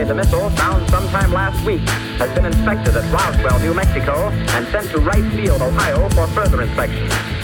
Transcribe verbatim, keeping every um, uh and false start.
say the missile, found sometime last week, has been inspected at Roswell, New Mexico, and sent to Wright Field, Ohio, for further inspection.